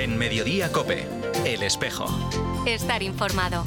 En Mediodía COPE, El Espejo. Estar informado.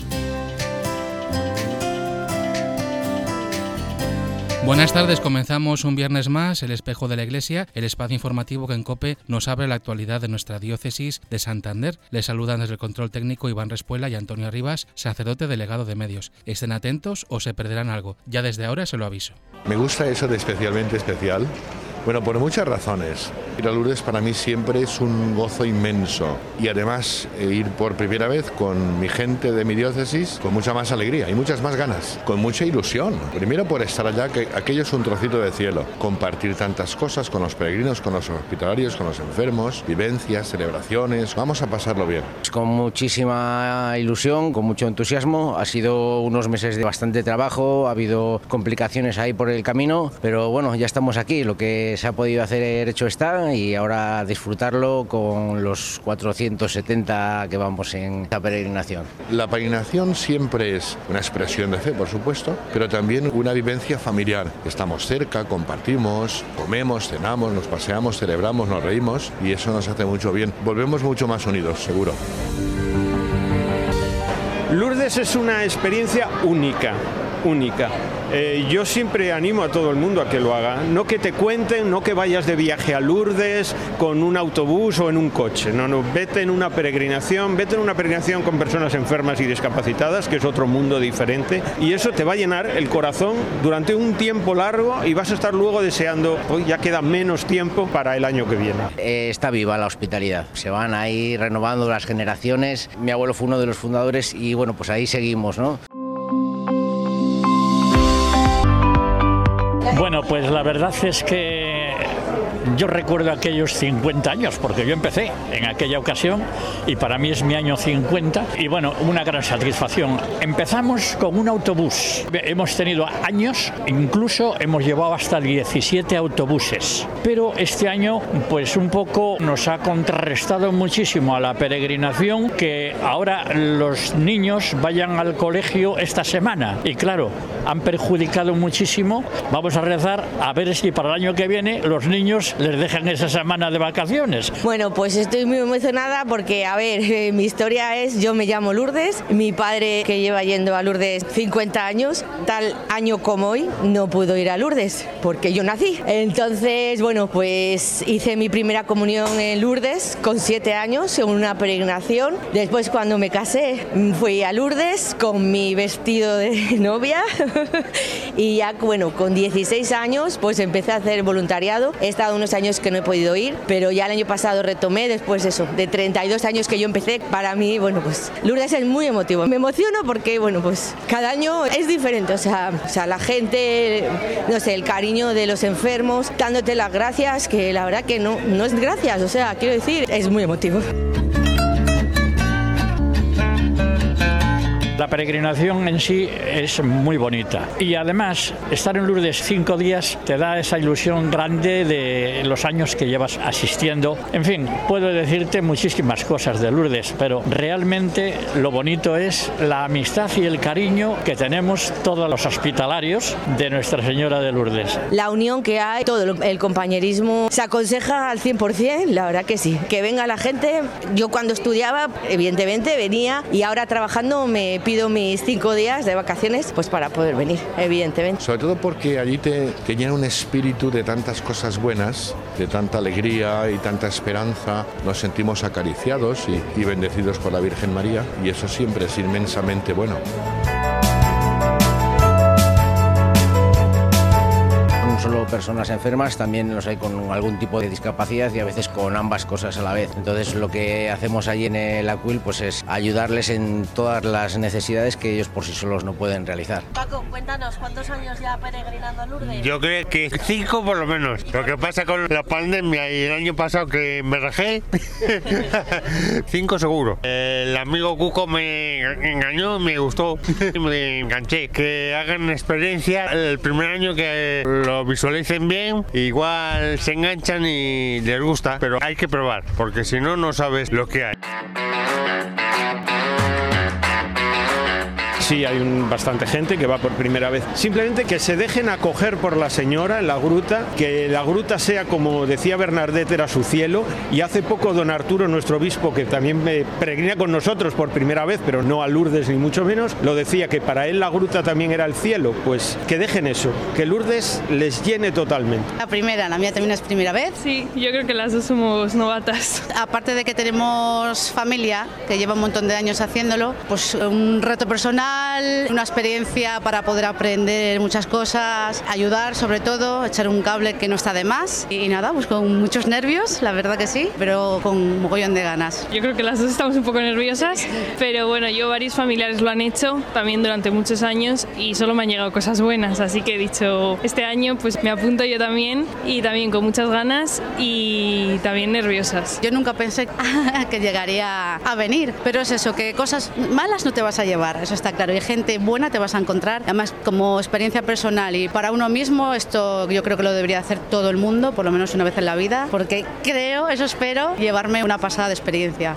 Buenas tardes, comenzamos un viernes más, El Espejo de la Iglesia, el espacio informativo que en COPE nos abre la actualidad de nuestra diócesis de Santander. Les saludan desde el control técnico Iván Respuela y Antonio Arribas, sacerdote delegado de medios. Estén atentos o se perderán algo, ya desde ahora se lo aviso. Me gusta eso de especialmente especial. Bueno, por muchas razones. Ir a Lourdes para mí siempre es un gozo inmenso y además ir por primera vez con mi gente de mi diócesis con mucha más alegría y muchas más ganas, con mucha ilusión. Primero por estar allá, que aquello es un trocito de cielo. Compartir tantas cosas con los peregrinos, con los hospitalarios, con los enfermos, vivencias, celebraciones. Vamos a pasarlo bien. Con muchísima ilusión, con mucho entusiasmo. Ha sido unos meses de bastante trabajo, ha habido complicaciones ahí por el camino, pero bueno, ya estamos aquí. Lo que se ha podido hacer hecho está y ahora disfrutarlo con los 470 que vamos en la peregrinación. La peregrinación siempre es una expresión de fe, por supuesto, pero también una vivencia familiar. Estamos cerca, compartimos, comemos, cenamos, nos paseamos, celebramos, nos reímos y eso nos hace mucho bien. Volvemos mucho más unidos, seguro. Lourdes es una experiencia única. Yo siempre animo a todo el mundo a que lo haga, no que te cuenten, no que vayas de viaje a Lourdes con un autobús o en un coche, no, vete en una peregrinación con personas enfermas y discapacitadas, que es otro mundo diferente, y eso te va a llenar el corazón durante un tiempo largo y vas a estar luego deseando, hoy ya queda menos tiempo para el año que viene. Está viva la hospitalidad, se van ahí renovando las generaciones, mi abuelo fue uno de los fundadores y bueno, pues ahí seguimos, ¿no? Bueno, pues la verdad es que yo recuerdo aquellos 50 años, porque yo empecé en aquella ocasión y para mí es mi año 50 y bueno, una gran satisfacción. Empezamos con un autobús, hemos tenido años, incluso hemos llevado hasta 17 autobuses, pero este año pues un poco nos ha contrarrestado muchísimo a la peregrinación que ahora los niños vayan al colegio esta semana y claro, han perjudicado muchísimo. Vamos a rezar a ver si para el año que viene los niños les dejan esa semana de vacaciones. Bueno, pues estoy muy emocionada porque, a ver, mi historia es, yo me llamo Lourdes, mi padre que lleva yendo a Lourdes 50 años, tal año como hoy, no pudo ir a Lourdes porque yo nací. Entonces, bueno, pues hice mi primera comunión en Lourdes con 7 años en una peregrinación. Después, cuando me casé, fui a Lourdes con mi vestido de novia y ya, bueno, con 16 años, pues empecé a hacer voluntariado. He estado unos años que no he podido ir, pero ya el año pasado retomé, después eso, de 32 años que yo empecé. Para mí, bueno, pues Lourdes es muy emotivo. Me emociono porque, bueno, pues cada año es diferente, o sea, la gente, no sé, el cariño de los enfermos, dándote las gracias, que la verdad que no es gracias, o sea, quiero decir, es muy emotivo. La peregrinación en sí es muy bonita y además estar en Lourdes 5 días te da esa ilusión grande de los años que llevas asistiendo. En fin, puedo decirte muchísimas cosas de Lourdes, pero realmente lo bonito es la amistad y el cariño que tenemos todos los hospitalarios de Nuestra Señora de Lourdes. La unión que hay, todo el compañerismo, se aconseja al 100%, la verdad que sí. Que venga la gente, yo cuando estudiaba, evidentemente venía y ahora trabajando me pido mis 5 días de vacaciones pues para poder venir, evidentemente. Sobre todo porque allí te llena un espíritu de tantas cosas buenas, de tanta alegría y tanta esperanza. Nos sentimos acariciados y bendecidos por la Virgen María y eso siempre es inmensamente bueno. Solo personas enfermas, también los hay con algún tipo de discapacidad y a veces con ambas cosas a la vez. Entonces lo que hacemos allí en el Aquil pues es ayudarles en todas las necesidades que ellos por sí solos no pueden realizar. Paco, cuéntanos, ¿cuántos años ya peregrinando a Lourdes? Yo creo que 5 por lo menos. Lo que pasa con la pandemia y el año pasado que me rajé, 5 seguro. El amigo Cuco me engañó, me gustó, me enganché. Que hagan experiencia el primer año que lo visualicen bien, igual se enganchan y les gusta, pero hay que probar, porque si no, no sabes lo que hay. sí hay bastante gente que va por primera vez. Simplemente que se dejen acoger por la señora en la gruta, que la gruta sea, como decía Bernadette, era su cielo, y hace poco don Arturo, nuestro obispo, que también peregrina con nosotros por primera vez, pero no a Lourdes ni mucho menos, lo decía, que para él la gruta también era el cielo. Pues que dejen eso, que Lourdes les llene totalmente. La mía también es primera vez. Sí, yo creo que las dos somos novatas. Aparte de que tenemos familia, que lleva un montón de años haciéndolo, pues un reto personal, una experiencia para poder aprender muchas cosas, ayudar sobre todo, echar un cable que no está de más. Y nada, pues con muchos nervios, la verdad que sí, pero con mogollón de ganas. Yo creo que las dos estamos un poco nerviosas, pero bueno, varios familiares lo han hecho también durante muchos años y solo me han llegado cosas buenas, así que he dicho, este año pues me apunto yo también, y también con muchas ganas y también nerviosas. Yo nunca pensé que llegaría a venir, pero es eso, que cosas malas no te vas a llevar, eso está claro, y gente buena te vas a encontrar, además como experiencia personal y para uno mismo, esto yo creo que lo debería hacer todo el mundo, por lo menos una vez en la vida, porque creo, eso espero, llevarme una pasada de experiencia.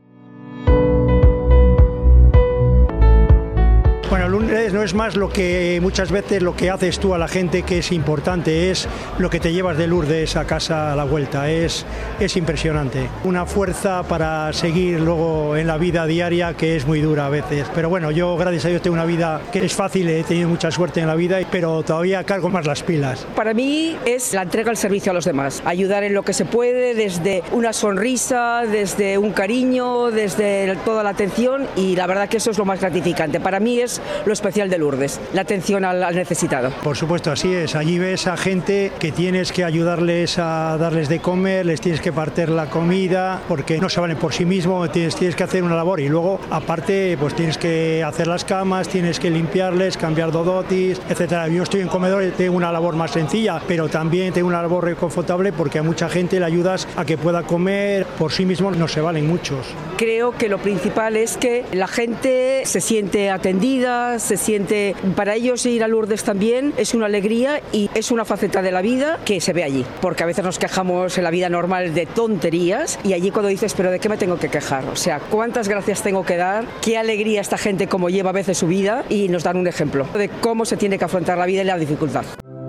Bueno, Lourdes no es más lo que muchas veces lo que haces tú a la gente, que es importante, es lo que te llevas de Lourdes a casa a la vuelta, es impresionante. Una fuerza para seguir luego en la vida diaria que es muy dura a veces. Pero bueno, yo gracias a Dios tengo una vida que es fácil, he tenido mucha suerte en la vida, pero todavía cargo más las pilas. Para mí es la entrega al servicio a los demás, ayudar en lo que se puede, desde una sonrisa, desde un cariño, desde toda la atención, y la verdad que eso es lo más gratificante. Para mí es lo especial de Lourdes, la atención al necesitado. Por supuesto, así es. Allí ves a gente que tienes que ayudarles a darles de comer, les tienes que partir la comida, porque no se valen por sí mismos, tienes que hacer una labor, y luego, aparte, pues tienes que hacer las camas, tienes que limpiarles, cambiar dodotis, etcétera. Yo estoy en comedor y tengo una labor más sencilla, pero también tengo una labor reconfortable porque a mucha gente le ayudas a que pueda comer, por sí mismo no se valen muchos. Creo que lo principal es que la gente se siente atendida, se siente, para ellos ir a Lourdes también es una alegría y es una faceta de la vida que se ve allí, porque a veces nos quejamos en la vida normal de tonterías, y allí cuando dices, pero ¿de qué me tengo que quejar? O sea, ¿cuántas gracias tengo que dar? Qué alegría esta gente como lleva a veces su vida, y nos dan un ejemplo de cómo se tiene que afrontar la vida y la dificultad.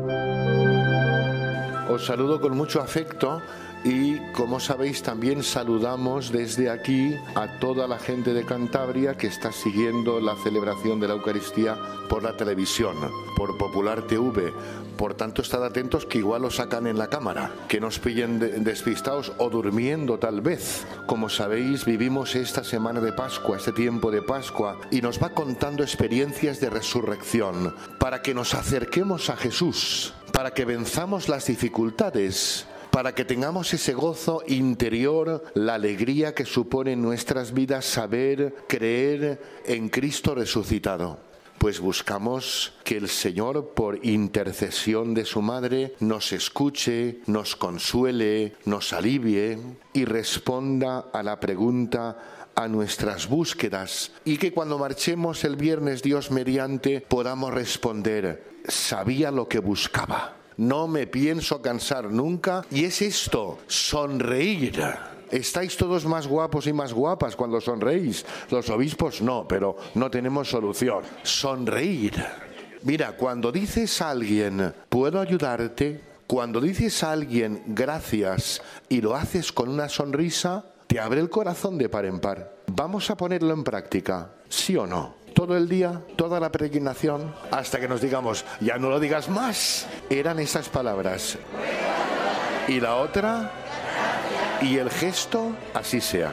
Os saludo con mucho afecto. Y como sabéis, también saludamos desde aquí a toda la gente de Cantabria que está siguiendo la celebración de la Eucaristía por la televisión, por Popular TV. Por tanto, estad atentos que igual lo sacan en la cámara, que nos pillen despistados o durmiendo tal vez. Como sabéis, vivimos esta semana de Pascua, este tiempo de Pascua, y nos va contando experiencias de resurrección para que nos acerquemos a Jesús, para que venzamos las dificultades, para que tengamos ese gozo interior, la alegría que supone en nuestras vidas saber, creer en Cristo resucitado. Pues buscamos que el Señor, por intercesión de su Madre, nos escuche, nos consuele, nos alivie y responda a la pregunta, a nuestras búsquedas, y que cuando marchemos el viernes, Dios mediante, podamos responder, sabía lo que buscaba. No me pienso cansar nunca, y es esto, sonreír. Estáis todos más guapos y más guapas cuando sonreís. Los obispos no, pero no tenemos solución. Sonreír. Mira, cuando dices a alguien, ¿puedo ayudarte? Cuando dices a alguien, gracias, y lo haces con una sonrisa, te abre el corazón de par en par. Vamos a ponerlo en práctica, ¿sí o no? Todo el día, toda la peregrinación, hasta que nos digamos, ya no lo digas más. Eran esas palabras. Y la otra, y el gesto, así sea.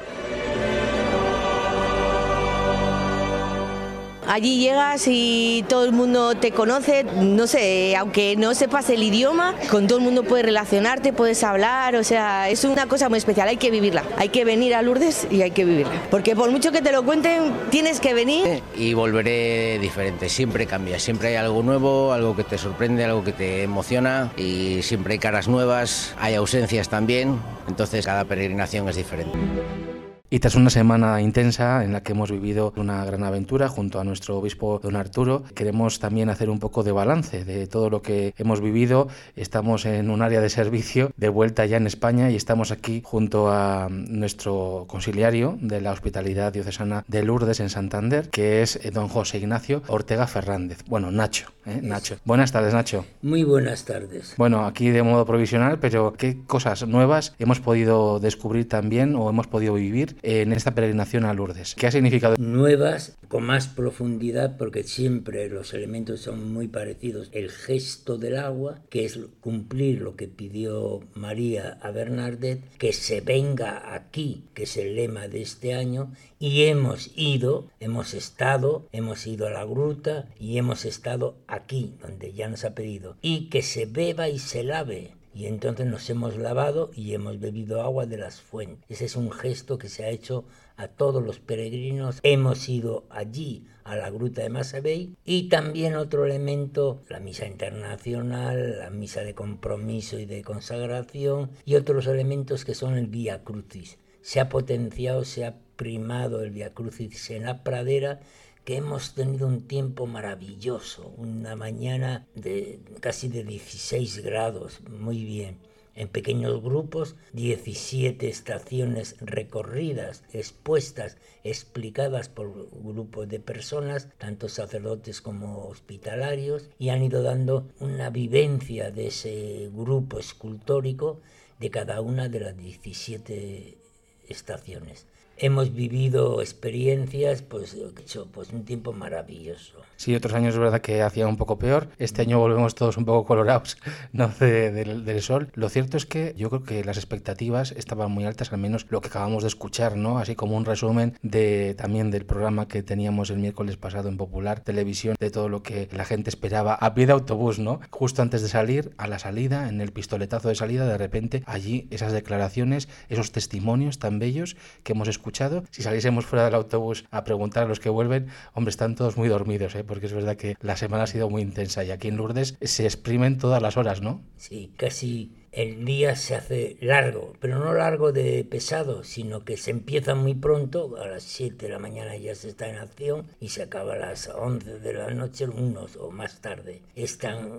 Allí llegas y todo el mundo te conoce, no sé, aunque no sepas el idioma, con todo el mundo puedes relacionarte, puedes hablar, o sea, es una cosa muy especial, hay que vivirla, hay que venir a Lourdes y hay que vivirla, porque por mucho que te lo cuenten, tienes que venir. Y volveré diferente, siempre cambia, siempre hay algo nuevo, algo que te sorprende, algo que te emociona, y siempre hay caras nuevas, hay ausencias también, entonces cada peregrinación es diferente. Y tras una semana intensa en la que hemos vivido una gran aventura junto a nuestro obispo don Arturo, queremos también hacer un poco de balance de todo lo que hemos vivido. Estamos en un área de servicio de vuelta ya en España y estamos aquí junto a nuestro conciliario de la Hospitalidad Diocesana de Lourdes en Santander, que es don José Ignacio Ortega Fernández. Bueno, Nacho. Nacho. Buenas tardes, Nacho. Muy buenas tardes. Bueno, aquí de modo provisional, pero ¿qué cosas nuevas hemos podido descubrir también o hemos podido vivir en esta peregrinación a Lourdes? ¿Qué ha significado? Nuevas, con más profundidad, porque siempre los elementos son muy parecidos. El gesto del agua, que es cumplir lo que pidió María a Bernadette, que se venga aquí, que es el lema de este año, y hemos ido a la gruta y hemos estado aquí, donde ya nos ha pedido, y que se beba y se lave. Y entonces nos hemos lavado y hemos bebido agua de las fuentes. Ese es un gesto que se ha hecho a todos los peregrinos. Hemos ido allí, a la gruta de Masabey, y también otro elemento, la misa internacional, la misa de compromiso y de consagración, y otros elementos que son el Vía Crucis. Se ha potenciado, se ha primado el Vía Crucis en la pradera, que hemos tenido un tiempo maravilloso, una mañana de casi de 16 grados, muy bien. En pequeños grupos, 17 estaciones recorridas, expuestas, explicadas por grupos de personas, tanto sacerdotes como hospitalarios, y han ido dando una vivencia de ese grupo escultórico de cada una de las 17 estaciones. Hemos vivido experiencias, pues un tiempo maravilloso. Sí, otros años es verdad que hacía un poco peor. Este año volvemos todos un poco colorados, ¿no? del sol. Lo cierto es que yo creo que las expectativas estaban muy altas, al menos lo que acabamos de escuchar, ¿no? Así como un resumen también del programa que teníamos el miércoles pasado en Popular Televisión, de todo lo que la gente esperaba a pie de autobús, ¿no? Justo antes de salir, a la salida, en el pistoletazo de salida, de repente allí esas declaraciones, esos testimonios tan bellos que hemos escuchado. Si saliésemos fuera del autobús a preguntar a los que vuelven, hombre, están todos muy dormidos, porque es verdad que la semana ha sido muy intensa y aquí en Lourdes se exprimen todas las horas, ¿no? Sí, casi el día se hace largo, pero no largo de pesado, sino que se empieza muy pronto, a las 7 de la mañana ya se está en acción y se acaba a las 11 de la noche, unos o más tarde. Es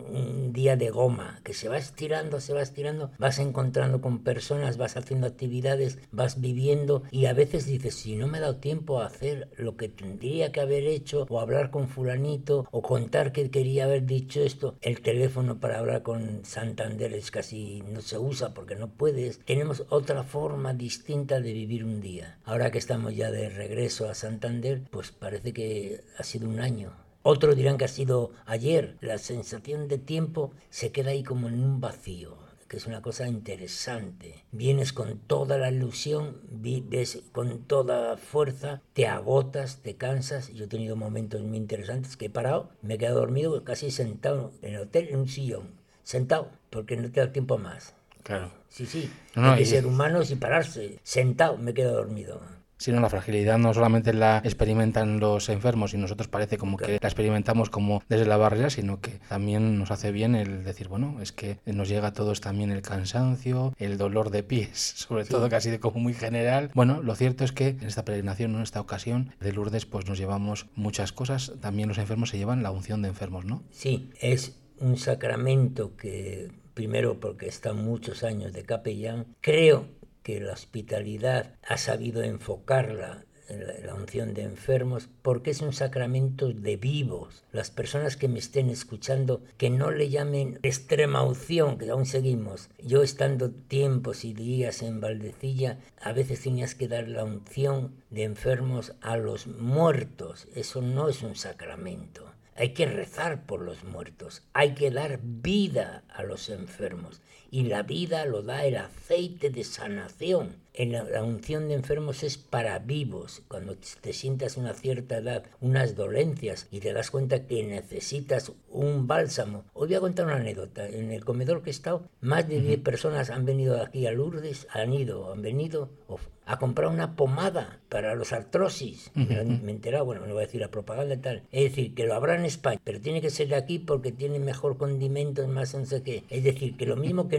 un día de goma, que se va estirando, vas encontrando con personas, vas haciendo actividades, vas viviendo, y a veces dices, si no me he dado tiempo a hacer lo que tendría que haber hecho, o hablar con fulanito, o contar que quería haber dicho esto, el teléfono para hablar con Santander es casi no se usa porque no puedes. Tenemos otra forma distinta de vivir un día. Ahora que estamos ya de regreso a Santander, pues parece que ha sido un año. Otros dirán que ha sido ayer. La sensación de tiempo se queda ahí como en un vacío, que es una cosa interesante. Vienes con toda la ilusión, ves con toda fuerza, te agotas, te cansas. Yo he tenido momentos muy interesantes que he parado, me he quedado dormido casi sentado en el hotel, en un sillón. Sentado, porque no te da tiempo más. Claro. Sí. Hay que ser humanos y pararse. Sentado, me quedo dormido. Sí, no, la fragilidad no solamente la experimentan los enfermos y nosotros parece como que la experimentamos como desde la barrera, sino que también nos hace bien el decir, bueno, es que nos llega a todos también el cansancio, el dolor de pies, sobre todo casi de como muy general. Bueno, lo cierto es que en esta peregrinación, en esta ocasión de Lourdes, pues nos llevamos muchas cosas. También los enfermos se llevan la unción de enfermos, ¿no? Sí, es un sacramento que, primero porque está muchos años de capellán, creo que la hospitalidad ha sabido enfocarla, la unción de enfermos, porque es un sacramento de vivos. Las personas que me estén escuchando, que no le llamen extrema unción, que aún seguimos. Yo estando tiempos y días en Valdecilla, a veces tenías que dar la unción de enfermos a los muertos. Eso no es un sacramento. Hay que rezar por los muertos, hay que dar vida a los enfermos, y la vida lo da el aceite de sanación. La unción de enfermos es para vivos. Cuando te sientas una cierta edad, unas dolencias, y te das cuenta que necesitas un bálsamo. Hoy voy a contar una anécdota. En el comedor que he estado, más de 10 personas han venido aquí a Lourdes, han venido a comprar una pomada para los artrosis. Me he enterado, bueno, no voy a decir la propaganda y tal. Es decir, que lo habrá en España, pero tiene que ser de aquí porque tiene mejor condimentos, más no sé qué. Es decir, que lo mismo que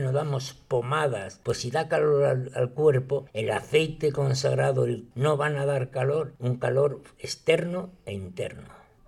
nos damos pomadas, pues si da calor al cuerpo, el aceite consagrado no van a dar calor, un calor externo e interno.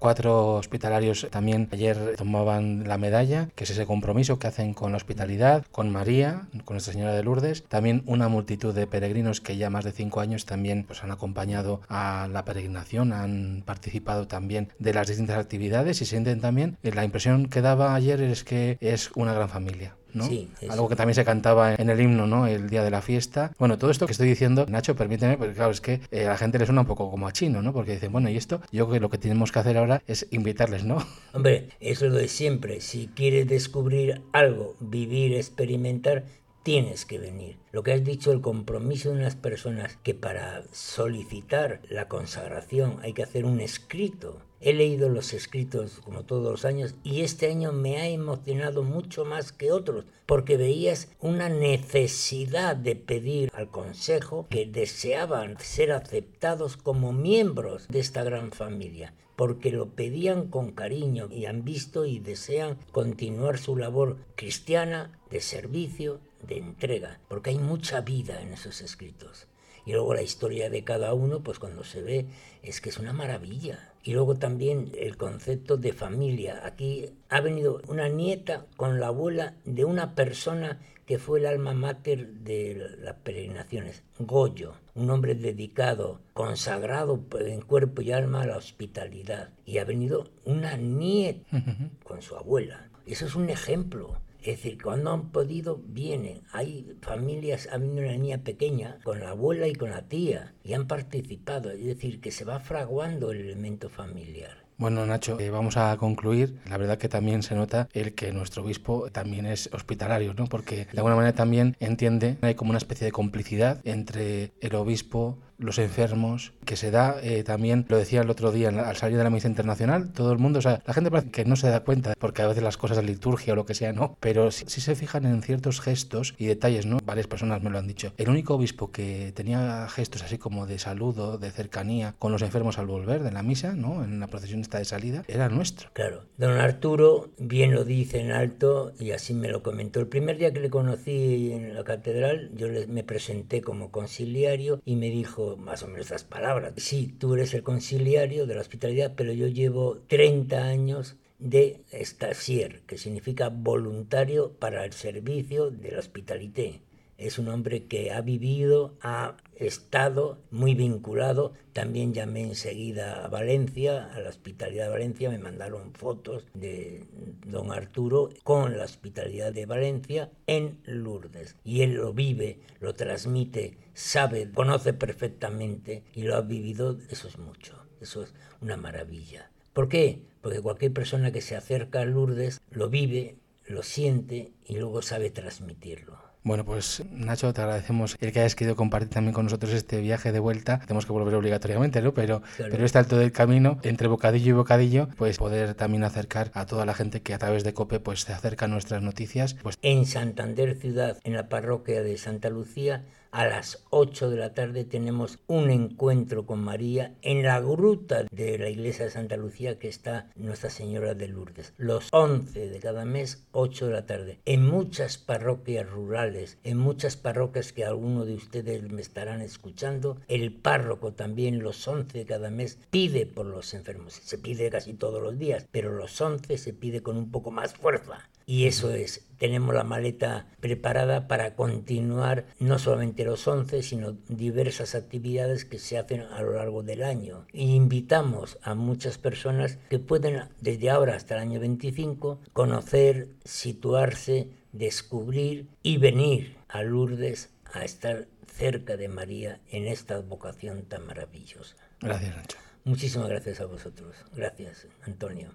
4 hospitalarios también ayer tomaban la medalla, que es ese compromiso que hacen con la hospitalidad, con María, con Nuestra Señora de Lourdes. También una multitud de peregrinos que ya más de 5 años también pues han acompañado a la peregrinación, han participado también de las distintas actividades y sienten también, la impresión que daba ayer es que es una gran familia, ¿no? Sí, algo que también se cantaba en el himno, ¿no? El día de la fiesta. Bueno, todo esto que estoy diciendo, Nacho, permíteme, porque claro, es que a la gente le suena un poco como a chino, ¿no? Porque dicen, bueno, y esto, yo creo que lo que tenemos que hacer ahora es invitarles, ¿no? Hombre, eso es lo de siempre. Si quieres descubrir algo, vivir, experimentar, tienes que venir. Lo que has dicho, el compromiso de unas personas que para solicitar la consagración hay que hacer un escrito. He leído los escritos como todos los años y este año me ha emocionado mucho más que otros porque veías una necesidad de pedir al consejo que deseaban ser aceptados como miembros de esta gran familia, porque lo pedían con cariño y han visto y desean continuar su labor cristiana de servicio, de entrega, porque hay mucha vida en esos escritos. Y luego la historia de cada uno, pues cuando se ve, es que es una maravilla. Y luego también el concepto de familia. Aquí ha venido una nieta con la abuela de una persona que fue el alma mater de las peregrinaciones, Goyo, un hombre dedicado, consagrado en cuerpo y alma a la hospitalidad. Y ha venido una nieta con su abuela. Eso es un ejemplo. Es decir, cuando han podido, vienen. Hay familias, ha venido una niña pequeña con la abuela y con la tía y han participado. Es decir, que se va fraguando el elemento familiar. Bueno, Nacho, vamos a concluir. La verdad que también se nota el que nuestro obispo también es hospitalario, ¿no? Porque de alguna manera también entiende, hay como una especie de complicidad entre el obispo, los enfermos, que se da también, lo decía el otro día al salir de la misa internacional, todo el mundo, o sea, la gente parece que no se da cuenta, porque a veces las cosas de liturgia o lo que sea, no, pero sí se fijan en ciertos gestos y detalles, ¿no? Varias personas me lo han dicho. El único obispo que tenía gestos así como de saludo, de cercanía con los enfermos al volver de la misa, ¿no? En la procesión esta de salida, era nuestro. Claro, don Arturo bien lo dice en alto y así me lo comentó. El primer día que le conocí en la catedral, yo me presenté como conciliario y me dijo más o menos estas palabras: sí, tú eres el conciliario de la hospitalidad, pero yo llevo 30 años de estagiaire, que significa voluntario para el servicio de la hospitalité. Es un hombre que ha vivido, ha estado muy vinculado. También llamé enseguida a Valencia, a la Hospitalidad de Valencia, me mandaron fotos de don Arturo con la Hospitalidad de Valencia en Lourdes. Y él lo vive, lo transmite, sabe, conoce perfectamente y lo ha vivido. Eso es mucho, eso es una maravilla. ¿Por qué? Porque cualquier persona que se acerca a Lourdes lo vive, lo siente y luego sabe transmitirlo. Bueno, pues Nacho, te agradecemos el que hayas querido compartir también con nosotros este viaje de vuelta. Tenemos que volver obligatoriamente, ¿no? Pero este alto del camino, entre bocadillo y bocadillo, pues poder también acercar a toda la gente que a través de COPE pues se acerca a nuestras noticias. Pues en Santander ciudad, en la parroquia de Santa Lucía, a las 8 de la tarde tenemos un encuentro con María en la gruta de la iglesia de Santa Lucía que está Nuestra Señora de Lourdes. Los 11 de cada mes, 8 de la tarde. En muchas parroquias rurales, en muchas parroquias que algunos de ustedes me estarán escuchando, el párroco también los 11 de cada mes pide por los enfermos. Se pide casi todos los días, pero los 11 se pide con un poco más fuerza. Y eso es, tenemos la maleta preparada para continuar no solamente los 11, sino diversas actividades que se hacen a lo largo del año. Y invitamos a muchas personas que pueden, desde ahora hasta el año 25, conocer, situarse, descubrir y venir a Lourdes a estar cerca de María en esta vocación tan maravillosa. Gracias, Nacho. Muchísimas gracias a vosotros. Gracias, Antonio.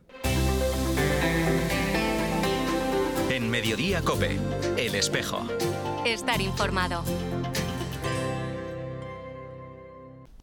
En Mediodía COPE, El Espejo. Estar informado.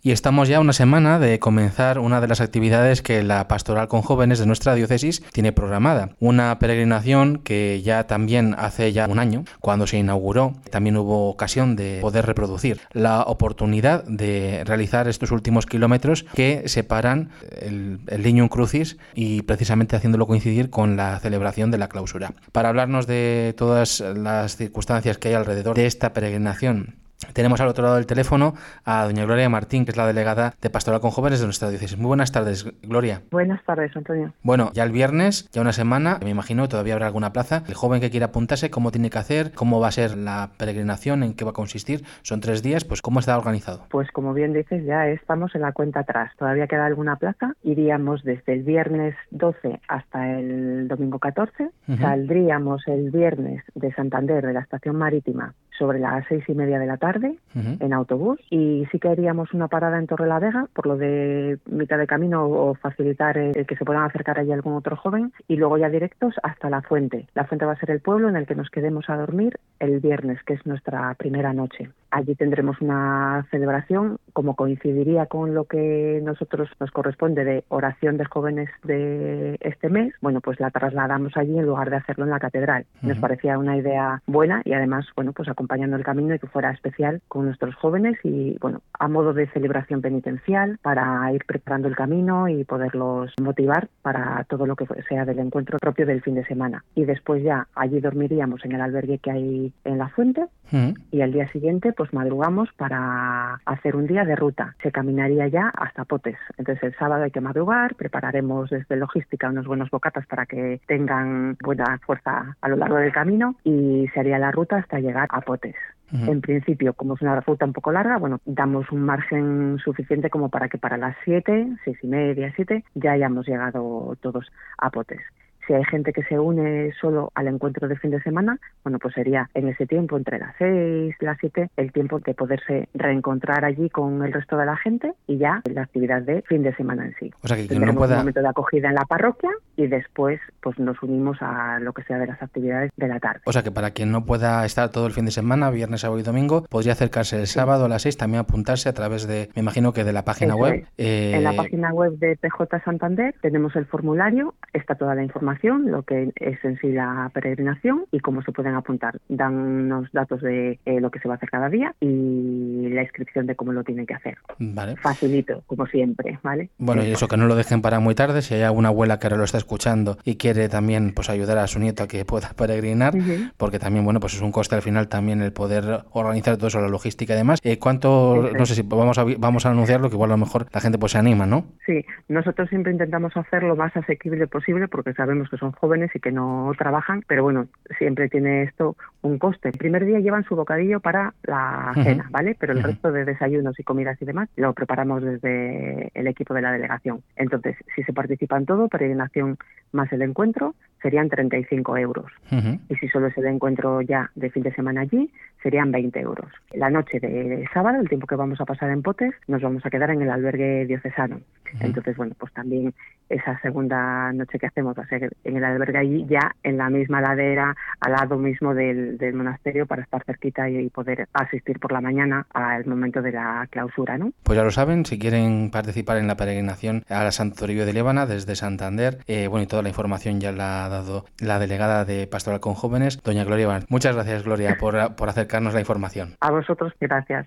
Y estamos ya a una semana de comenzar una de las actividades que la Pastoral con Jóvenes de nuestra diócesis tiene programada. Una peregrinación que ya también hace ya un año, cuando se inauguró, también hubo ocasión de poder reproducir la oportunidad de realizar estos últimos kilómetros que separan el Lignum Crucis y precisamente haciéndolo coincidir con la celebración de la clausura. Para hablarnos de todas las circunstancias que hay alrededor de esta peregrinación, tenemos al otro lado del teléfono a doña Gloria Martín, que es la delegada de Pastoral con Jóvenes de nuestra diócesis. Muy buenas tardes, Gloria. Buenas tardes, Antonio. Bueno, ya el viernes, ya una semana, me imagino que todavía habrá alguna plaza. El joven que quiera apuntarse, ¿cómo tiene que hacer? ¿Cómo va a ser la peregrinación? ¿En qué va a consistir? Son 3 días, pues ¿cómo está organizado? Pues como bien dices, ya estamos en la cuenta atrás. Todavía queda alguna plaza. Iríamos desde el viernes 12 hasta el domingo 14. Saldríamos el viernes de Santander, de la estación marítima, sobre las 6:30 de la tarde en autobús, y sí que haríamos una parada en Torrelavega por lo de mitad de camino o facilitar el que se puedan acercar allí algún otro joven, y luego ya directos hasta La Fuente. La Fuente va a ser el pueblo en el que nos quedemos a dormir el viernes, que es nuestra primera noche. Allí tendremos una celebración, como coincidiría con lo que nosotros nos corresponde de oración de jóvenes de este mes, bueno, pues la trasladamos allí en lugar de hacerlo en la catedral. Nos parecía una idea buena y además, bueno, pues acompañando el camino y que fuera especial con nuestros jóvenes y, bueno, a modo de celebración penitencial para ir preparando el camino y poderlos motivar para todo lo que sea del encuentro propio del fin de semana. Y después ya allí dormiríamos en el albergue que hay en La Fuente y al día siguiente pues madrugamos para hacer un día de ruta. Se caminaría ya hasta Potes. Entonces el sábado hay que madrugar, prepararemos desde logística unos buenos bocatas para que tengan buena fuerza a lo largo del camino y se haría la ruta hasta llegar a Potes. En principio, como es una ruta un poco larga, bueno, damos un margen suficiente como para que para las 7, 6:30, 7, ya hayamos llegado todos a Potes. Si hay gente que se une solo al encuentro de fin de semana, bueno, pues sería en ese tiempo, entre las 6 y las 7, el tiempo de poderse reencontrar allí con el resto de la gente y ya la actividad de fin de semana en sí. O sea, que quien tendremos no pueda... un momento de acogida en la parroquia y después pues nos unimos a lo que sea de las actividades de la tarde. O sea, que para quien no pueda estar todo el fin de semana, viernes, sábado y domingo, podría acercarse el sábado a las 6, también apuntarse a través de, me imagino que de la página web. En la página web de PJ Santander tenemos el formulario, está toda la información, lo que es en sí la peregrinación y cómo se pueden apuntar. Dan unos datos de lo que se va a hacer cada día y la inscripción de cómo lo tienen que hacer. Vale. Facilito, como siempre, ¿vale? Bueno, y eso, que no lo dejen para muy tarde. Si hay alguna abuela que ahora lo está escuchando y quiere también pues ayudar a su nieto a que pueda peregrinar, porque también, bueno, pues es un coste al final también el poder organizar todo eso, la logística y demás. ¿Cuánto, no sé si vamos a anunciarlo, que igual a lo mejor la gente pues se anima, ¿no? Sí, nosotros siempre intentamos hacer lo más asequible posible porque sabemos que son jóvenes y que no trabajan, pero bueno, siempre tiene esto un coste. El primer día llevan su bocadillo para la cena, ¿vale? Pero el resto de desayunos y comidas y demás lo preparamos desde el equipo de la delegación. Entonces, si se participa en todo, peregrinación más el encuentro, serían 35 euros. Y si solo es el encuentro ya de fin de semana allí, serían 20 euros. La noche de sábado, el tiempo que vamos a pasar en Potes, nos vamos a quedar en el albergue diocesano. Entonces, bueno, pues también esa segunda noche que hacemos va a ser en el albergue allí, ya en la misma ladera, al lado mismo del monasterio, para estar cerquita y poder asistir por la mañana al momento de la clausura, ¿no? Pues ya lo saben, si quieren participar en la peregrinación a la Santo Toribio de Liébana desde Santander, bueno, y toda la información ya la ha dado la delegada de Pastoral con Jóvenes, doña Gloria Martín. Muchas gracias, Gloria, por acercarnos la información. A vosotros, gracias.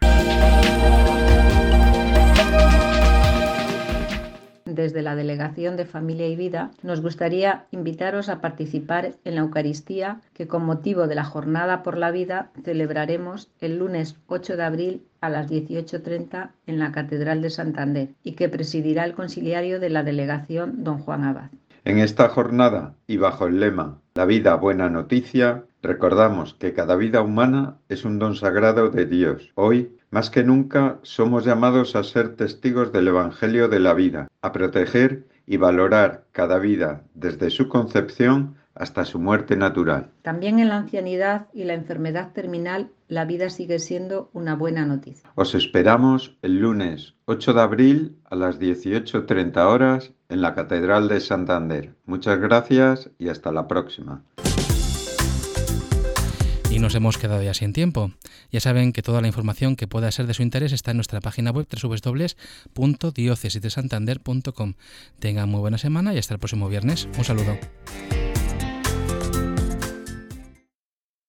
Desde la Delegación de Familia y Vida nos gustaría invitaros a participar en la Eucaristía que con motivo de la Jornada por la Vida celebraremos el lunes 8 de abril a las 18:30 en la Catedral de Santander y que presidirá el conciliario de la Delegación don Juan Abad. En esta jornada y bajo el lema La vida buena noticia, recordamos que cada vida humana es un don sagrado de Dios. Hoy, más que nunca, somos llamados a ser testigos del Evangelio de la vida, a proteger y valorar cada vida desde su concepción hasta su muerte natural. También en la ancianidad y la enfermedad terminal, la vida sigue siendo una buena noticia. Os esperamos el lunes 8 de abril a las 18:30 horas en la Catedral de Santander. Muchas gracias y hasta la próxima. Y nos hemos quedado ya sin tiempo. Ya saben que toda la información que pueda ser de su interés está en nuestra página web www.diocesisdesantander.com. Tengan muy buena semana y hasta el próximo viernes. Un saludo.